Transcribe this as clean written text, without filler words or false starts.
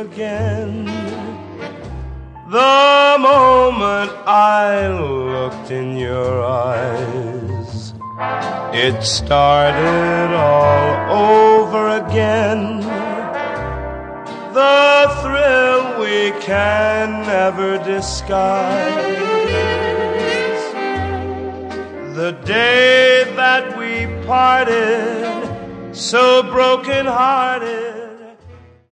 again. The moment I looked in your eyes, it started all over again. The thrill we can never disguise. The day that we parted, so broken-hearted,